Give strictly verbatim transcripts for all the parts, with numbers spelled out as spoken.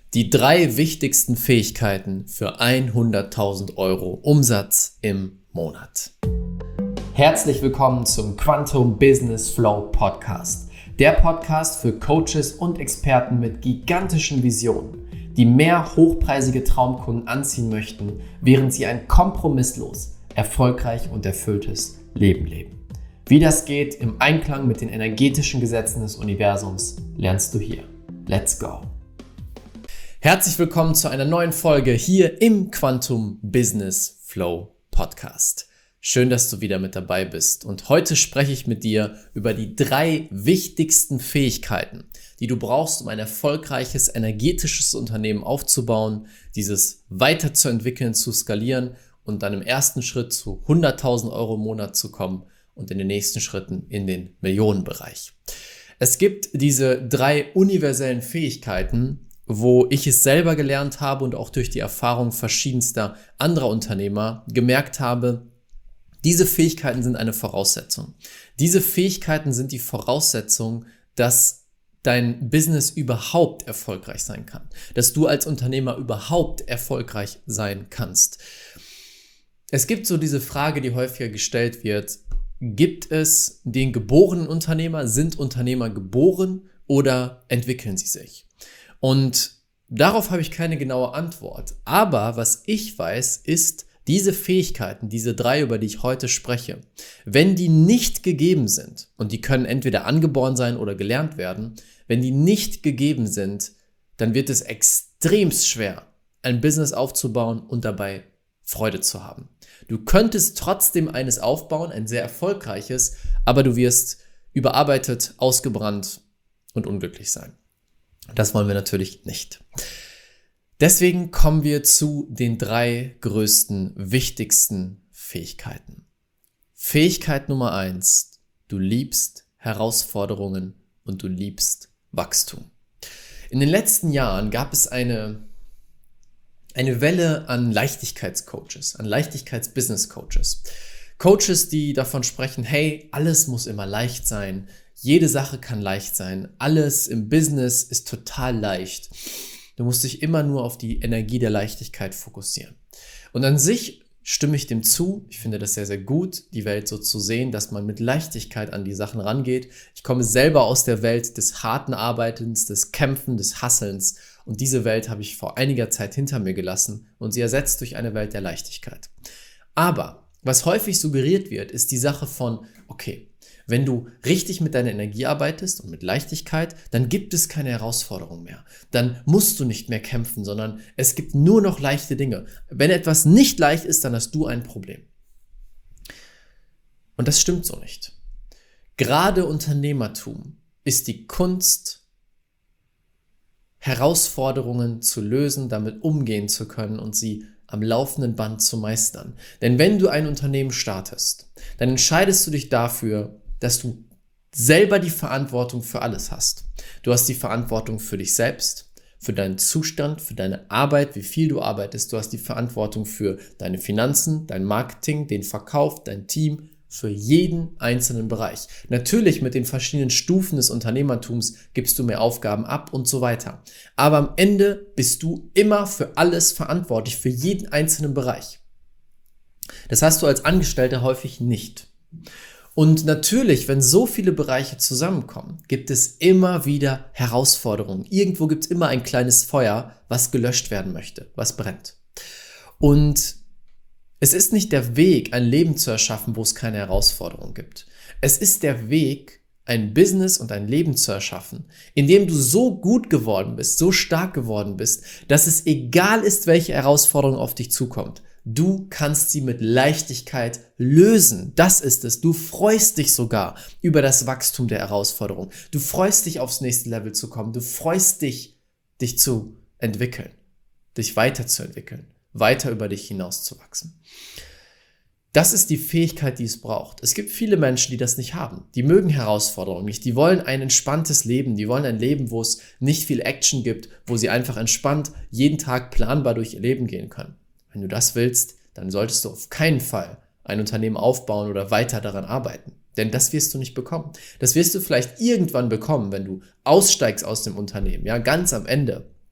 Die drei wichtigsten Fähigkeiten für hunderttausend Euro Umsatz im Monat. Herzlich willkommen zum Quantum Business Flow Podcast. Der Podcast für Coaches und Experten mit gigantischen Visionen, die mehr hochpreisige Traumkunden anziehen möchten, während sie ein kompromisslos, erfolgreich und erfülltes Leben leben. Wie das geht im Einklang mit den energetischen Gesetzen des Universums, lernst du hier. Let's go! Herzlich willkommen zu einer neuen Folge hier im Quantum Business Flow Podcast. Schön, dass du wieder mit dabei bist. Und heute spreche ich mit dir über die drei wichtigsten Fähigkeiten, die du brauchst, um ein erfolgreiches, energetisches Unternehmen aufzubauen, dieses weiterzuentwickeln, zu skalieren und dann im ersten Schritt zu hunderttausend Euro im Monat zu kommen und in den nächsten Schritten in den Millionenbereich. Es gibt diese drei universellen Fähigkeiten, wo ich es selber gelernt habe und auch durch die Erfahrung verschiedenster anderer Unternehmer gemerkt habe, diese Fähigkeiten sind eine Voraussetzung. Diese Fähigkeiten sind die Voraussetzung, dass dein Business überhaupt erfolgreich sein kann, dass du als Unternehmer überhaupt erfolgreich sein kannst. Es gibt so diese Frage, die häufiger gestellt wird: Gibt es den geborenen Unternehmer? Sind Unternehmer geboren oder entwickeln sie sich? Und darauf habe ich keine genaue Antwort. Aber was ich weiß, ist, diese Fähigkeiten, diese drei, über die ich heute spreche, wenn die nicht gegeben sind, und die können entweder angeboren sein oder gelernt werden, wenn die nicht gegeben sind, dann wird es extremst schwer, ein Business aufzubauen und dabei Freude zu haben. Du könntest trotzdem eines aufbauen, ein sehr erfolgreiches, aber du wirst überarbeitet, ausgebrannt und unglücklich sein. Das wollen wir natürlich nicht. Deswegen kommen wir zu den drei größten, wichtigsten Fähigkeiten. Fähigkeit Nummer eins: Du liebst Herausforderungen und du liebst Wachstum. In den letzten Jahren gab es eine, eine Welle an Leichtigkeitscoaches, an Leichtigkeits-Business-Coaches. Coaches, die davon sprechen, hey, alles muss immer leicht sein, jede Sache kann leicht sein, alles im Business ist total leicht. Du musst dich immer nur auf die Energie der Leichtigkeit fokussieren. Und an sich stimme ich dem zu. Ich finde das sehr, sehr gut, die Welt so zu sehen, dass man mit Leichtigkeit an die Sachen rangeht. Ich komme selber aus der Welt des harten Arbeitens, des Kämpfen, des Hasselns. Und diese Welt habe ich vor einiger Zeit hinter mir gelassen und sie ersetzt durch eine Welt der Leichtigkeit. Aber was häufig suggeriert wird, ist die Sache von, okay, wenn du richtig mit deiner Energie arbeitest und mit Leichtigkeit, dann gibt es keine Herausforderung mehr. Dann musst du nicht mehr kämpfen, sondern es gibt nur noch leichte Dinge. Wenn etwas nicht leicht ist, dann hast du ein Problem. Und das stimmt so nicht. Gerade Unternehmertum ist die Kunst, Herausforderungen zu lösen, damit umgehen zu können und sie am laufenden Band zu meistern. Denn wenn du ein Unternehmen startest, dann entscheidest du dich dafür, dass du selber die Verantwortung für alles hast. Du hast die Verantwortung für dich selbst, für deinen Zustand, für deine Arbeit, wie viel du arbeitest. Du hast die Verantwortung für deine Finanzen, dein Marketing, den Verkauf, dein Team, für jeden einzelnen Bereich. Natürlich mit den verschiedenen Stufen des Unternehmertums gibst du mehr Aufgaben ab und so weiter. Aber am Ende bist du immer für alles verantwortlich, für jeden einzelnen Bereich. Das hast du als Angestellter häufig nicht. Und natürlich, wenn so viele Bereiche zusammenkommen, gibt es immer wieder Herausforderungen. Irgendwo gibt es immer ein kleines Feuer, was gelöscht werden möchte, was brennt. Und es ist nicht der Weg, ein Leben zu erschaffen, wo es keine Herausforderungen gibt. Es ist der Weg, ein Business und ein Leben zu erschaffen, in dem du so gut geworden bist, so stark geworden bist, dass es egal ist, welche Herausforderung auf dich zukommt. Du kannst sie mit Leichtigkeit lösen. Das ist es. Du freust dich sogar über das Wachstum der Herausforderung. Du freust dich, aufs nächste Level zu kommen. Du freust dich, dich zu entwickeln, dich weiterzuentwickeln, weiter über dich hinauszuwachsen. Das ist die Fähigkeit, die es braucht. Es gibt viele Menschen, die das nicht haben. Die mögen Herausforderungen nicht. Die wollen ein entspanntes Leben. Die wollen ein Leben, wo es nicht viel Action gibt, wo sie einfach entspannt jeden Tag planbar durch ihr Leben gehen können. Wenn du das willst, dann solltest du auf keinen Fall ein Unternehmen aufbauen oder weiter daran arbeiten. Denn das wirst du nicht bekommen. Das wirst du vielleicht irgendwann bekommen, wenn du aussteigst aus dem Unternehmen, ja, ganz am Ende.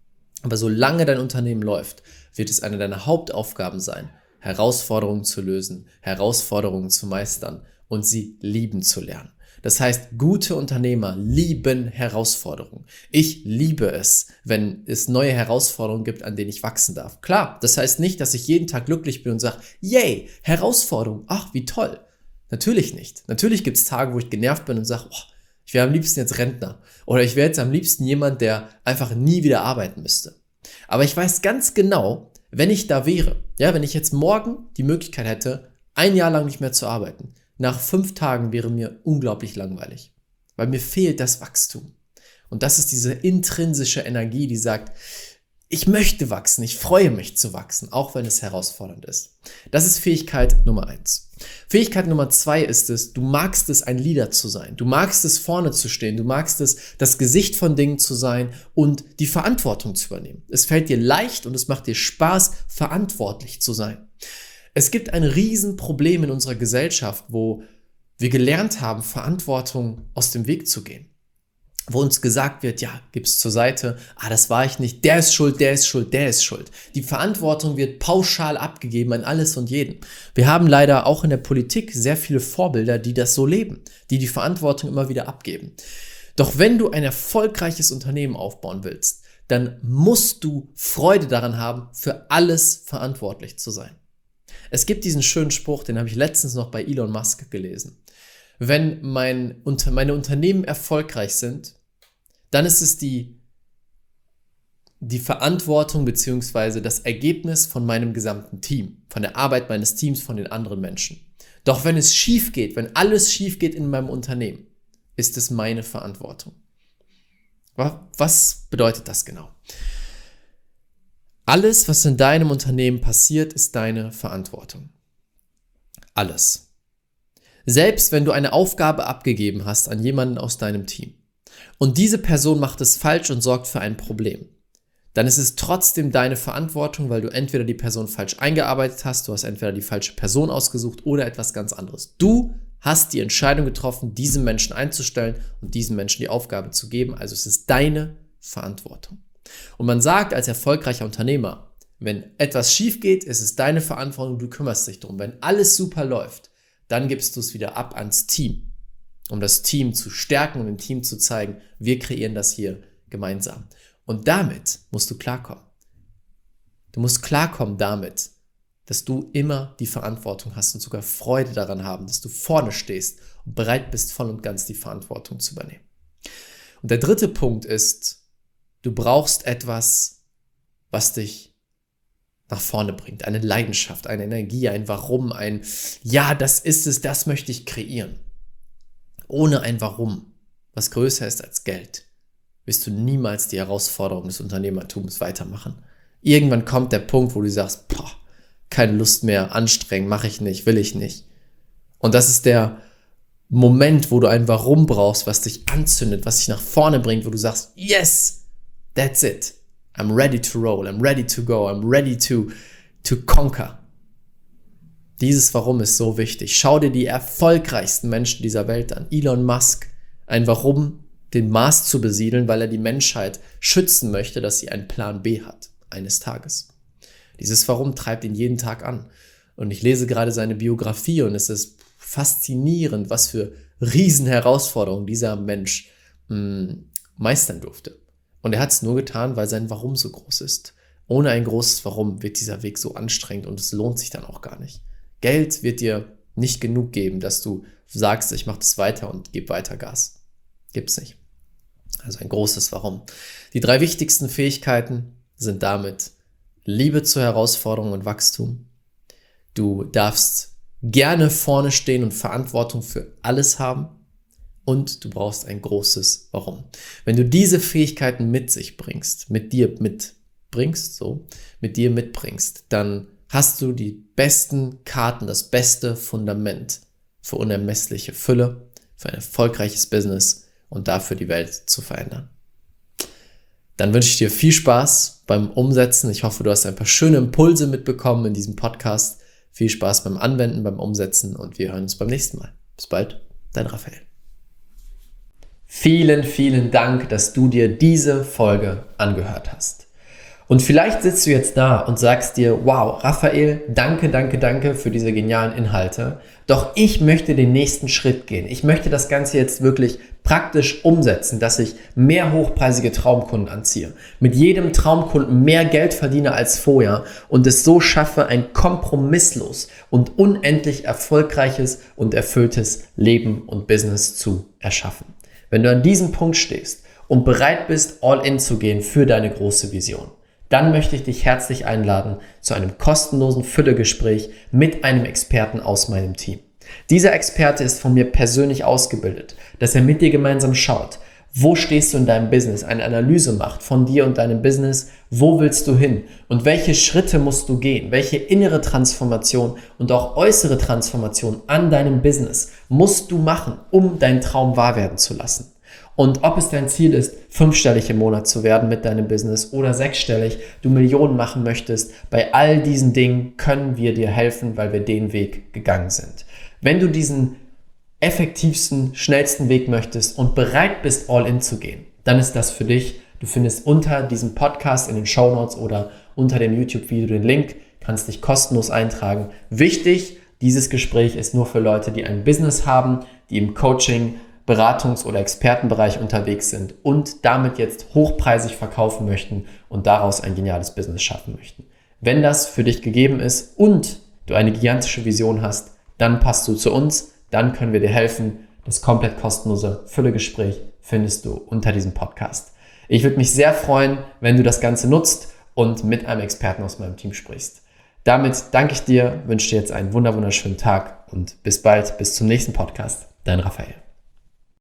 Aber solange dein Unternehmen läuft, wird es eine deiner Hauptaufgaben sein, Herausforderungen zu lösen, Herausforderungen zu meistern und sie lieben zu lernen. Das heißt, gute Unternehmer lieben Herausforderungen. Ich liebe es, wenn es neue Herausforderungen gibt, an denen ich wachsen darf. Klar, das heißt nicht, dass ich jeden Tag glücklich bin und sage, yay, Herausforderung, ach, wie toll. Natürlich nicht. Natürlich gibt es Tage, wo ich genervt bin und sage, oh, ich wäre am liebsten jetzt Rentner. Oder ich wäre jetzt am liebsten jemand, der einfach nie wieder arbeiten müsste. Aber ich weiß ganz genau, wenn ich da wäre, ja, wenn ich jetzt morgen die Möglichkeit hätte, ein Jahr lang nicht mehr zu arbeiten, nach fünf Tagen wäre mir unglaublich langweilig, weil mir fehlt das Wachstum. Und das ist diese intrinsische Energie, die sagt, ich möchte wachsen, ich freue mich zu wachsen, auch wenn es herausfordernd ist. Das ist Fähigkeit Nummer eins. Fähigkeit Nummer zwei ist es, du magst es, ein Leader zu sein. Du magst es, vorne zu stehen. Du magst es, das Gesicht von Dingen zu sein und die Verantwortung zu übernehmen. Es fällt dir leicht und es macht dir Spaß, verantwortlich zu sein. Es gibt ein Riesenproblem in unserer Gesellschaft, wo wir gelernt haben, Verantwortung aus dem Weg zu gehen. Wo uns gesagt wird, ja, gib's zur Seite, ah, das war ich nicht, der ist schuld, der ist schuld, der ist schuld. Die Verantwortung wird pauschal abgegeben an alles und jeden. Wir haben leider auch in der Politik sehr viele Vorbilder, die das so leben, die die Verantwortung immer wieder abgeben. Doch wenn du ein erfolgreiches Unternehmen aufbauen willst, dann musst du Freude daran haben, für alles verantwortlich zu sein. Es gibt diesen schönen Spruch, den habe ich letztens noch bei Elon Musk gelesen. Wenn mein, meine Unternehmen erfolgreich sind, dann ist es die, die Verantwortung bzw. das Ergebnis von meinem gesamten Team, von der Arbeit meines Teams, von den anderen Menschen. Doch wenn es schief geht, wenn alles schief geht in meinem Unternehmen, ist es meine Verantwortung. Was bedeutet das genau? Alles, was in deinem Unternehmen passiert, ist deine Verantwortung. Alles. Selbst wenn du eine Aufgabe abgegeben hast an jemanden aus deinem Team und diese Person macht es falsch und sorgt für ein Problem, dann ist es trotzdem deine Verantwortung, weil du entweder die Person falsch eingearbeitet hast, du hast entweder die falsche Person ausgesucht oder etwas ganz anderes. Du hast die Entscheidung getroffen, diesen Menschen einzustellen und diesem Menschen die Aufgabe zu geben, also es ist deine Verantwortung. Und man sagt als erfolgreicher Unternehmer, wenn etwas schief geht, ist es deine Verantwortung, du kümmerst dich drum. Wenn alles super läuft, dann gibst du es wieder ab ans Team, um das Team zu stärken und dem Team zu zeigen, wir kreieren das hier gemeinsam. Und damit musst du klarkommen. Du musst klarkommen damit, dass du immer die Verantwortung hast und sogar Freude daran haben, dass du vorne stehst und bereit bist, voll und ganz die Verantwortung zu übernehmen. Und der dritte Punkt ist, du brauchst etwas, was dich nach vorne bringt. Eine Leidenschaft, eine Energie, ein Warum, ein Ja, das ist es, das möchte ich kreieren. Ohne ein Warum, was größer ist als Geld, wirst du niemals die Herausforderung des Unternehmertums weitermachen. Irgendwann kommt der Punkt, wo du sagst, boah, keine Lust mehr, anstrengend, mache ich nicht, will ich nicht. Und das ist der Moment, wo du ein Warum brauchst, was dich anzündet, was dich nach vorne bringt, wo du sagst, yes, that's it. I'm ready to roll. I'm ready to go. I'm ready to, to conquer. Dieses Warum ist so wichtig. Schau dir die erfolgreichsten Menschen dieser Welt an. Elon Musk. Ein Warum, den Mars zu besiedeln, weil er die Menschheit schützen möchte, dass sie einen Plan B hat. Eines Tages. Dieses Warum treibt ihn jeden Tag an. Und ich lese gerade seine Biografie und es ist faszinierend, was für Riesenherausforderungen dieser Mensch mh, meistern durfte. Und er hat es nur getan, weil sein Warum so groß ist. Ohne ein großes Warum wird dieser Weg so anstrengend und es lohnt sich dann auch gar nicht. Geld wird dir nicht genug geben, dass du sagst, ich mache das weiter und gebe weiter Gas. Gibt's nicht. Also ein großes Warum. Die drei wichtigsten Fähigkeiten sind damit Liebe zur Herausforderung und Wachstum. Du darfst gerne vorne stehen und Verantwortung für alles haben. Und du brauchst ein großes Warum. Wenn du diese Fähigkeiten mit sich bringst, mit dir mitbringst, so, mit dir mitbringst, dann hast du die besten Karten, das beste Fundament für unermessliche Fülle, für ein erfolgreiches Business und dafür die Welt zu verändern. Dann wünsche ich dir viel Spaß beim Umsetzen. Ich hoffe, du hast ein paar schöne Impulse mitbekommen in diesem Podcast. Viel Spaß beim Anwenden, beim Umsetzen und wir hören uns beim nächsten Mal. Bis bald, dein Raphael. Vielen, vielen Dank, dass du dir diese Folge angehört hast. Und vielleicht sitzt du jetzt da und sagst dir, wow, Raphael, danke, danke, danke für diese genialen Inhalte. Doch ich möchte den nächsten Schritt gehen. Ich möchte das Ganze jetzt wirklich praktisch umsetzen, dass ich mehr hochpreisige Traumkunden anziehe, mit jedem Traumkunden mehr Geld verdiene als vorher und es so schaffe, ein kompromisslos und unendlich erfolgreiches und erfülltes Leben und Business zu erschaffen. Wenn du an diesem Punkt stehst und bereit bist, all in zu gehen für deine große Vision, dann möchte ich dich herzlich einladen zu einem kostenlosen Füllegespräch mit einem Experten aus meinem Team. Dieser Experte ist von mir persönlich ausgebildet, dass er mit dir gemeinsam schaut, wo stehst du in deinem Business, eine Analyse macht von dir und deinem Business, wo willst du hin und welche Schritte musst du gehen, welche innere Transformation und auch äußere Transformation an deinem Business musst du machen, um deinen Traum wahr werden zu lassen. Und ob es dein Ziel ist, fünfstellig im Monat zu werden mit deinem Business oder sechsstellig, du Millionen machen möchtest, bei all diesen Dingen können wir dir helfen, weil wir den Weg gegangen sind. Wenn du diesen effektivsten, schnellsten Weg möchtest und bereit bist, all in zu gehen, dann ist das für dich. Du findest unter diesem Podcast in den Shownotes oder unter dem YouTube-Video den Link, kannst dich kostenlos eintragen. Wichtig, dieses Gespräch ist nur für Leute, die ein Business haben, die im Coaching, Beratungs- oder Expertenbereich unterwegs sind und damit jetzt hochpreisig verkaufen möchten und daraus ein geniales Business schaffen möchten. Wenn das für dich gegeben ist und du eine gigantische Vision hast, dann passt du zu uns, dann können wir dir helfen. Das komplett kostenlose Füllegespräch findest du unter diesem Podcast. Ich würde mich sehr freuen, wenn du das Ganze nutzt und mit einem Experten aus meinem Team sprichst. Damit danke ich dir, wünsche dir jetzt einen wunderschönen Tag und bis bald, bis zum nächsten Podcast. Dein Raphael.